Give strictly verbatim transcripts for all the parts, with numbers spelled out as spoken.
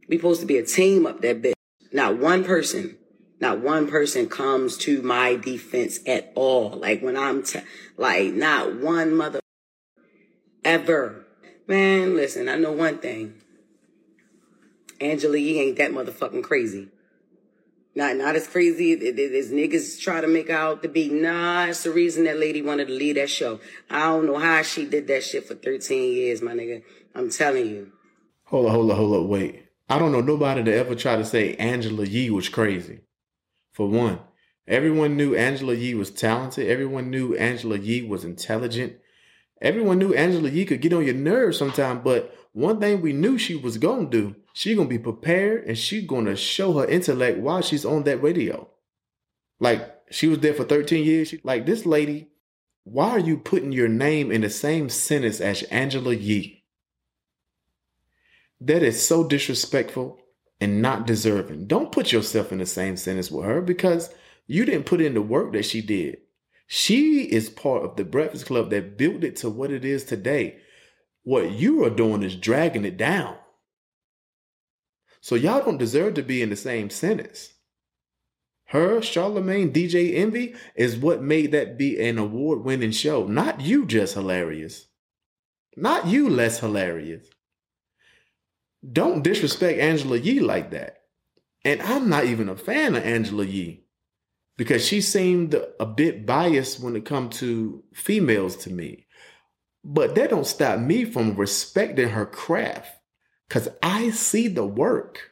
We supposed to be a team up that bitch. Not one person, not one person comes to my defense at all. Like when I'm, t- like not one mother ever. Man, listen, I know one thing. Angela Yee ain't that motherfucking crazy. Not not as crazy as niggas try to make out to be. Nah, it's the reason that lady wanted to leave that show. I don't know how she did that shit for thirteen years, my nigga. I'm telling you. Hold up, hold up, hold up, wait. I don't know nobody that ever tried to say Angela Yee was crazy. For one, everyone knew Angela Yee was talented. Everyone knew Angela Yee was intelligent. Everyone knew Angela Yee could get on your nerves sometime, but one thing we knew she was going to do, she going to be prepared and she going to show her intellect while she's on that radio. Like, she was there for thirteen years. She, like, this lady, why are you putting your name in the same sentence as Angela Yee? That is so disrespectful and not deserving. Don't put yourself in the same sentence with her because you didn't put in the work that she did. She is part of the Breakfast Club that built it to what it is today. What you are doing is dragging it down. So y'all don't deserve to be in the same sentence. Her, Charlamagne, D J Envy is what made that be an award-winning show. Not you just hilarious. Not you less hilarious. Don't disrespect Angela Yee like that. And I'm not even a fan of Angela Yee because she seemed a bit biased when it comes to females to me. But that don't stop me from respecting her craft because I see the work.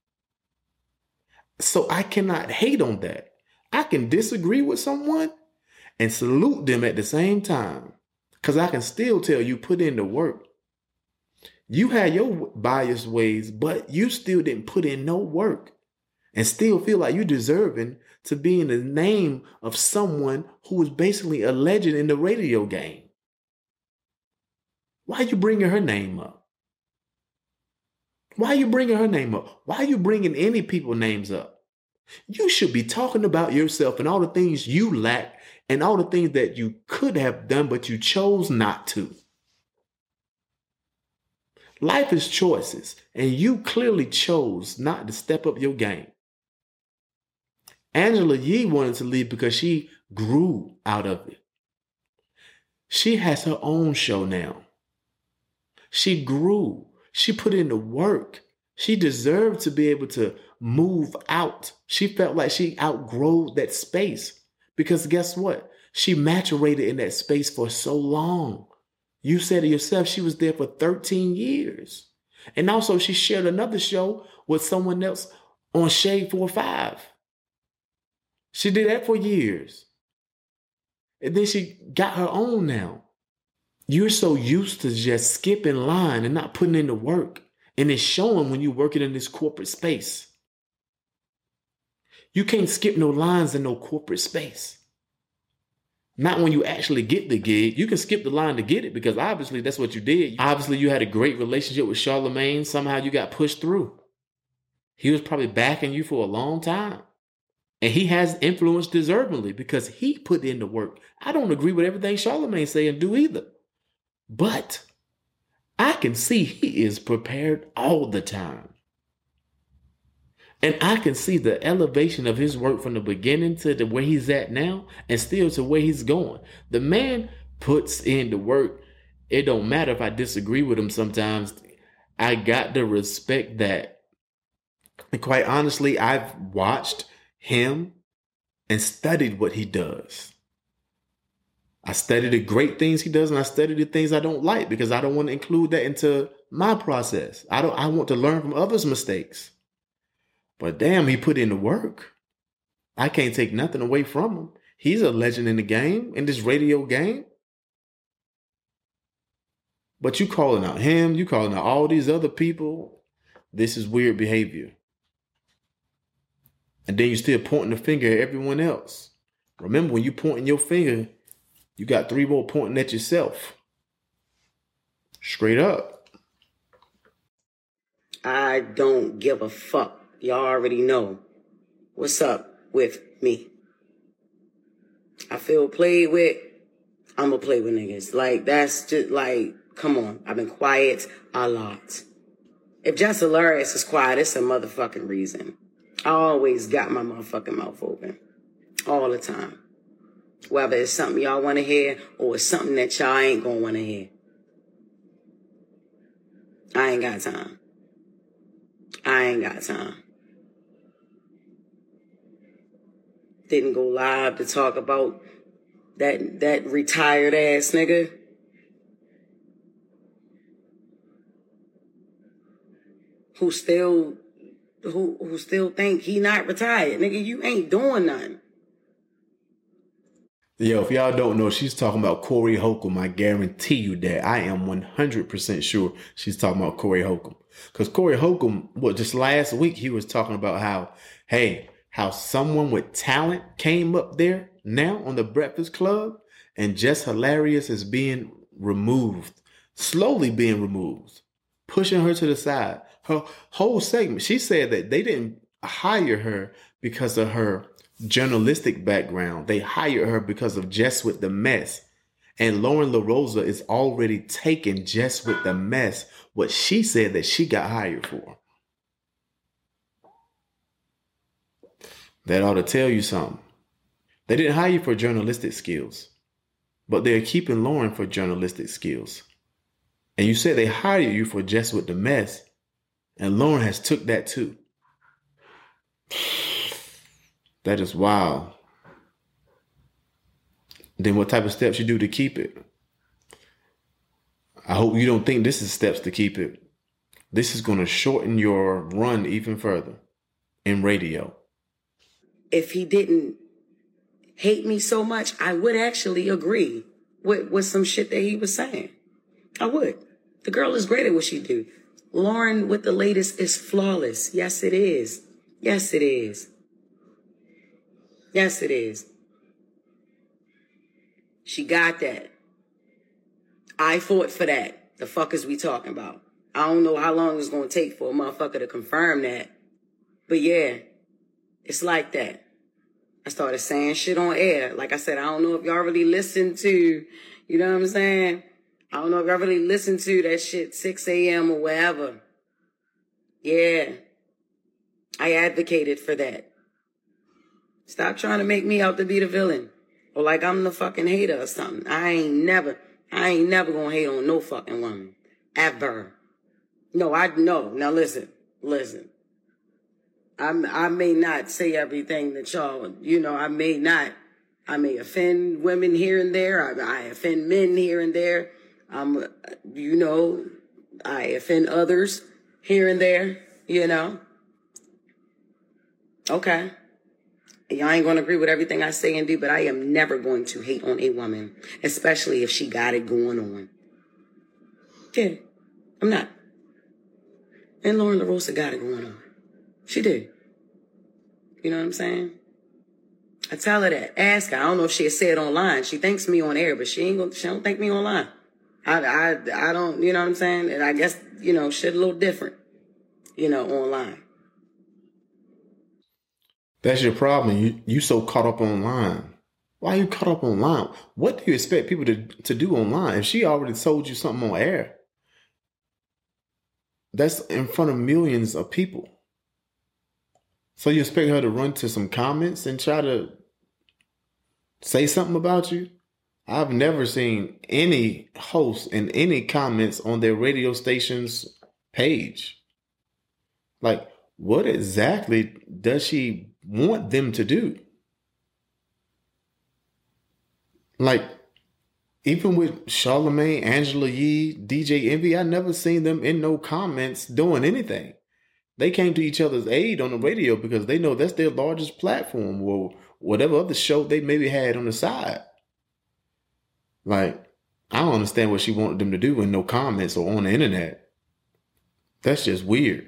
So I cannot hate on that. I can disagree with someone and salute them at the same time because I can still tell you put in the work. You had your biased ways, but you still didn't put in no work and still feel like you're deserving to be in the name of someone who was basically a legend in the radio game. Why are you bringing her name up? Why are you bringing her name up? Why are you bringing any people's names up? You should be talking about yourself and all the things you lack and all the things that you could have done, but you chose not to. Life is choices, and you clearly chose not to step up your game. Angela Yee wanted to leave because she grew out of it. She has her own show now. She grew. She put in the work. She deserved to be able to move out. She felt like she outgrew that space because guess what? She maturated in that space for so long. You said to yourself, she was there for thirteen years. And also she shared another show with someone else on Shade four five. She did that for years. And then she got her own now. You're so used to just skipping line and not putting in the work. And it's showing when you're working in this corporate space. You can't skip no lines in no corporate space. Not when you actually get the gig. You can skip the line to get it because obviously that's what you did. Obviously you had a great relationship with Charlamagne. Somehow you got pushed through. He was probably backing you for a long time. And he has influence deservingly because he put in the work. I don't agree with everything Charlamagne say and do either. But I can see he is prepared all the time. And I can see the elevation of his work from the beginning to the where he's at now and still to where he's going. The man puts in the work. It don't matter if I disagree with him sometimes. I got to respect that. And quite honestly, I've watched him and studied what he does. I study the great things he does and I study the things I don't like because I don't want to include that into my process. I don't. I want to learn from others' mistakes. But damn, he put in the work. I can't take nothing away from him. He's a legend in the game, in this radio game. But you calling out him, you calling out all these other people. This is weird behavior. And then you still pointing the finger at everyone else. Remember, when you pointing your finger, you got three more pointing at yourself. Straight up. I don't give a fuck. Y'all already know what's up with me. I feel played with. I'ma play with niggas. Like, that's just like, come on. I've been quiet a lot. If Jess Hilarious is quiet, it's a motherfucking reason. I always got my motherfucking mouth open. All the time. Whether it's something y'all want to hear or it's something that y'all ain't gonna want to hear. I ain't got time. I ain't got time. Didn't go live to talk about that that retired ass nigga. Who still who who still think he not retired. Nigga, you ain't doing nothing. Yo, if y'all don't know, she's talking about Corey Holcomb. I guarantee you that. I am one hundred percent sure she's talking about Corey Holcomb. Because Corey Holcomb, what, just last week, he was talking about how, hey, how someone with talent came up there now on the Breakfast Club and Jess Hilarious is being removed, slowly being removed, pushing her to the side. Her whole segment, she said that they didn't hire her because of her journalistic background. They hired her because of Jess with the Mess. And Lauren LaRosa is already taking Jess with the Mess, what she said that she got hired for. That ought to tell you something. They didn't hire you for journalistic skills, but they're keeping Lauren for journalistic skills. And you said they hired you for Jess with the Mess, and Lauren has took that too. That is wild. Then what type of steps you do to keep it? I hope you don't think this is steps to keep it. This is going to shorten your run even further in radio. If he didn't hate me so much, I would actually agree with, with some shit that he was saying. I would. The girl is great at what she do. Lauren with the latest is flawless. Yes, it is. Yes, it is. Yes, it is. She got that. I fought for that. The fuck is we talking about? I don't know how long it's going to take for a motherfucker to confirm that. But yeah, it's like that. I started saying shit on air. Like I said, I don't know if y'all really listen to, you know what I'm saying? I don't know if y'all really listen to that shit six a.m. or wherever. Yeah. I advocated for that. Stop trying to make me out to be the villain. Or like I'm the fucking hater or something. I ain't never, I ain't never gonna hate on no fucking woman. Ever. No, I, no. Now listen, listen. I, I may not say everything that y'all, you know, I may not, I may offend women here and there. I, I offend men here and there. Um, you know, I offend others here and there, you know. Okay. Y'all ain't going to agree with everything I say and do, but I am never going to hate on a woman, especially if she got it going on. Yeah, I'm not. And Lauren LaRosa got it going on. She did. You know what I'm saying? I tell her that. Ask her. I don't know if she said online. She thanks me on air, but she ain't gonna, she don't thank me online. I, I, I don't, you know what I'm saying? And I guess, you know, shit a little different, you know, online. That's your problem. You you so caught up online. Why are you caught up online? What do you expect people to, to do online? If she already told you something on air, that's in front of millions of people. So you expect her to run to some comments and try to say something about you? I've never seen any host in any comments on their radio station's page. Like, what exactly does she want them to do? Like, even with Charlamagne, Angela Yee, D J Envy, I never seen them in no comments doing anything. They came to each other's aid on the radio because they know that's their largest platform or whatever other show they maybe had on the side. Like, I don't understand what she wanted them to do in no comments or on the internet. That's just weird.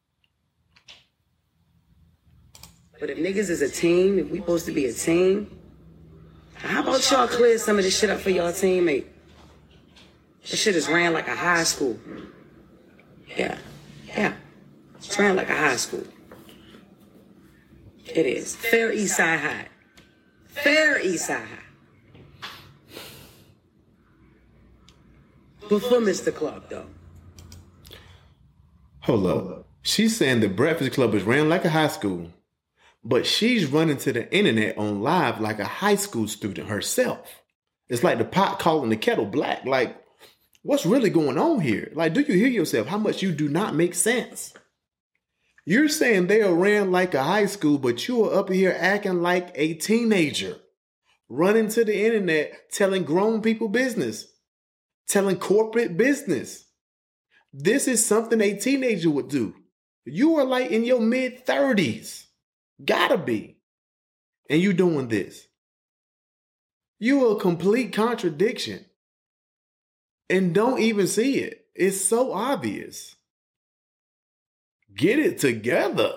But if niggas is a team, if we supposed to be a team, how about y'all clear some of this shit up for y'all teammate? This shit is ran like a high school. Yeah, yeah. It's ran like a high school. It is. Fair East Side High. Fair East Side High. Before Mister Clark, though. Hold up. She's saying the Breakfast Club is ran like a high school, but she's running to the internet on live like a high school student herself. It's like the pot calling the kettle black. Like, what's really going on here? Like, do you hear yourself? How much you do not make sense? You're saying they are ran like a high school, but you are up here acting like a teenager, running to the internet, telling grown people business, telling corporate business. This is something a teenager would do. You are like in your mid thirties. Gotta be. And you doing this. You are a complete contradiction. And don't even see it. It's so obvious. Get it together.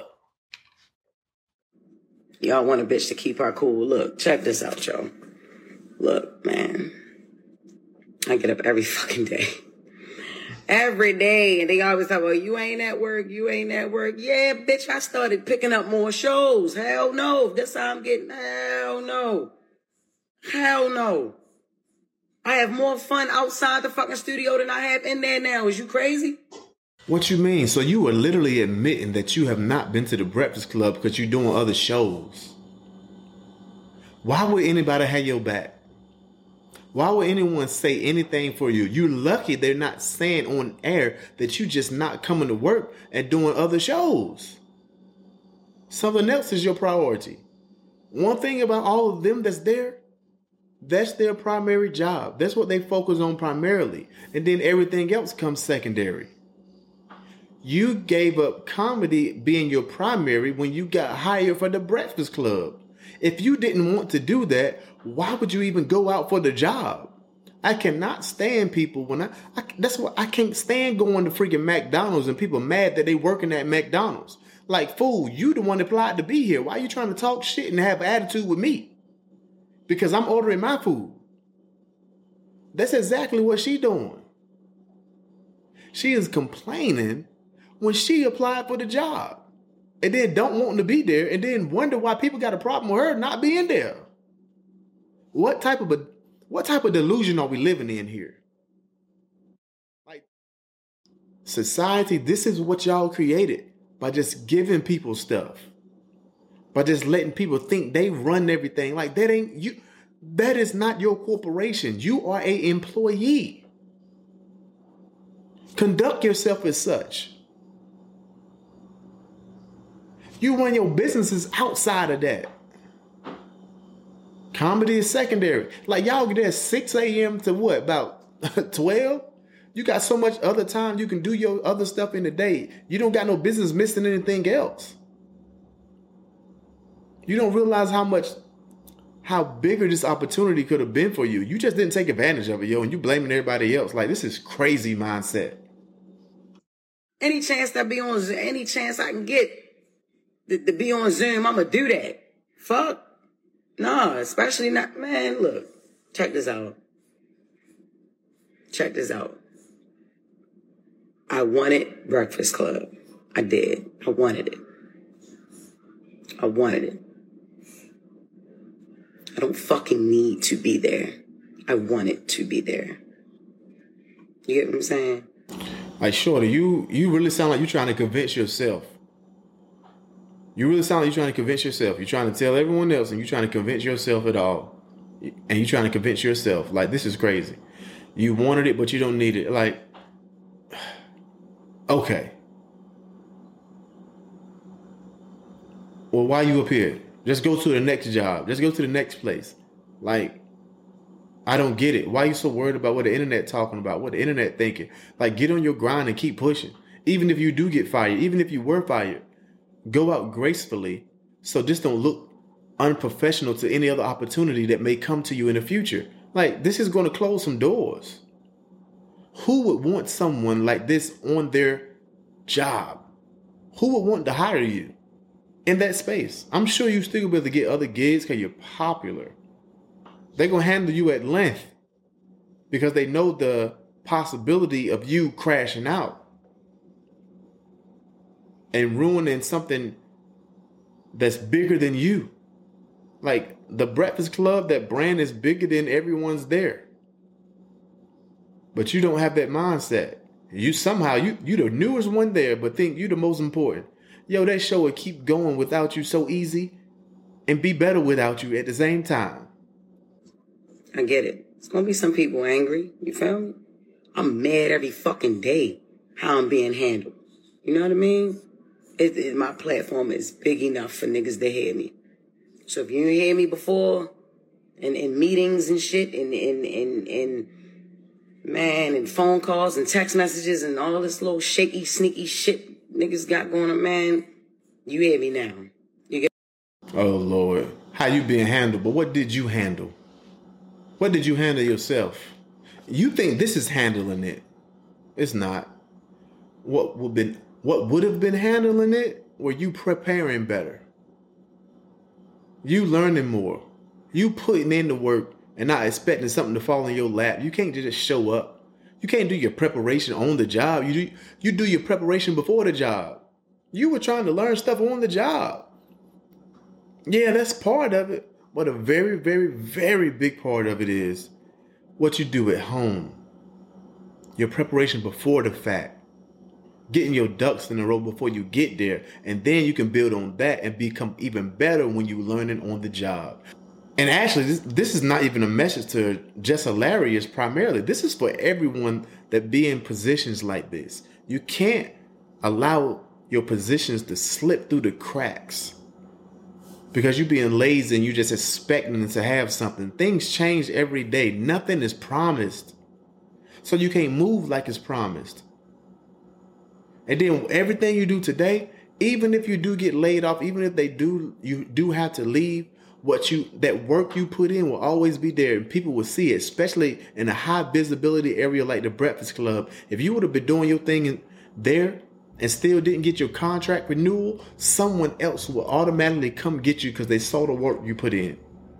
Y'all want a bitch to keep her cool. Look, check this out, y'all. Look, man. I get up every fucking day. Every day. And they always talk, well, you ain't at work. You ain't at work. Yeah, bitch, I started picking up more shows. Hell no. That's how I'm getting. Hell no. Hell no. I have more fun outside the fucking studio than I have in there now. Is you crazy? What you mean? So you are literally admitting that you have not been to the Breakfast Club because you're doing other shows. Why would anybody have your back? Why would anyone say anything for you? You're lucky they're not saying on air that you just not coming to work and doing other shows. Something else is your priority. One thing about all of them that's there, that's their primary job. That's what they focus on primarily. And then everything else comes secondary. You gave up comedy being your primary when you got hired for the Breakfast Club. If you didn't want to do that, why would you even go out for the job? I cannot stand people when I, I that's what I can't stand going to freaking McDonald's and people mad that they working at McDonald's. Like, fool, you the one that applied to be here. Why are you trying to talk shit and have attitude with me? Because I'm ordering my food. That's exactly what she doing. She is complaining when she applied for the job. And then don't want to be there and then wonder why people got a problem with her not being there. What type of a what type of delusion are we living in here? Like, society, this is what y'all created by just giving people stuff. By just letting people think they run everything. Like, that ain't you. That is not your corporation. You are an employee. Conduct yourself as such. You run your businesses outside of that. Comedy is secondary. Like, y'all get there six a.m. to what? About twelve? You got so much other time you can do your other stuff in the day. You don't got no business missing anything else. You don't realize how much, how bigger this opportunity could have been for you. You just didn't take advantage of it, yo, and you blaming everybody else. Like, this is crazy mindset. Any chance that be on, any chance I can get to, to be on Zoom, I'm going to do that. Fuck. No, especially not, man, look, check this out. Check this out. I wanted Breakfast Club. I did. I wanted it. I wanted it. I don't fucking need to be there. I wanted to be there. You get what I'm saying? Like, Shorty, you, you really sound like you're trying to convince yourself. You really sound like you're trying to convince yourself. You're trying to tell everyone else and you're trying to convince yourself at all. And you're trying to convince yourself. Like, this is crazy. You wanted it, but you don't need it. Like, okay. Well, why you up here? Just go to the next job. Just go to the next place. Like, I don't get it. Why are you so worried about what the internet talking about? What the internet thinking? Like, get on your grind and keep pushing. Even if you do get fired, even if you were fired, go out gracefully. So just don't look unprofessional to any other opportunity that may come to you in the future. Like, this is going to close some doors. Who would want someone like this on their job? Who would want to hire you in that space? I'm sure you still be able to get other gigs because you're popular. They're going to handle you at length because they know the possibility of you crashing out and ruining something that's bigger than you. Like, the Breakfast Club, that brand is bigger than everyone's there. But you don't have that mindset. You somehow, you you the newest one there, but think you the most important. Yo, that show would keep going without you so easy and be better without you at the same time. I get it. It's going to be some people angry. You feel me? I'm mad every fucking day how I'm being handled. You know what I mean? It, it, my platform is big enough for niggas to hear me. So if you didn't hear me before, in, in meetings and shit, and in, in, in, man, and phone calls and text messages and all this little shaky, sneaky shit niggas got going on, man, you hear me now. You get. Oh, Lord. How you being handled? But what did you handle? What did you handle yourself? You think this is handling it. It's not. What would been what would have been handling it? Were you preparing better? You learning more. You putting in the work and not expecting something to fall in your lap. You can't just show up. You can't do your preparation on the job. You do you do your preparation before the job. You were trying to learn stuff on the job. Yeah, that's part of it. But a very, very, very big part of it is what you do at home. Your preparation before the fact. Getting your ducks in a row before you get there. And then you can build on that and become even better when you're learning on the job. And actually, this, this is not even a message to just Hilarious primarily. This is for everyone that be in positions like this. You can't allow your positions to slip through the cracks because you're being lazy and you're just expecting to have something. Things change every day. Nothing is promised. So you can't move like it's promised. And then everything you do today, even if you do get laid off, even if they do, you do have to leave, what you, that work you put in will always be there and people will see it, especially in a high visibility area like the Breakfast Club. If you would have been doing your thing in there and still didn't get your contract renewal, someone else will automatically come get you because they saw the work you put in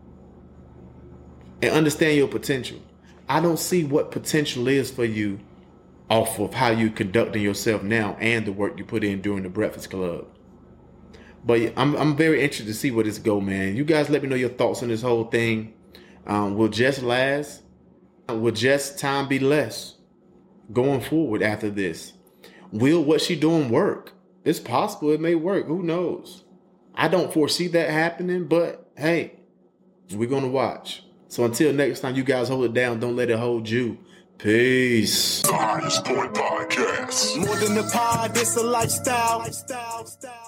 and understand your potential. I don't see what potential is for you off of how you conducting yourself now and the work you put in during the Breakfast Club. But I'm I'm very interested to see where this go, man. You guys let me know your thoughts on this whole thing. Um, will Jess last? Will Jess time be less going forward after this? Will what she doing work? It's possible it may work. Who knows? I don't foresee that happening, but hey, we're going to watch. So until next time, you guys hold it down. Don't let it hold you. Peace. The Highest Point Podcast. More than a pod, it's a lifestyle. lifestyle, lifestyle.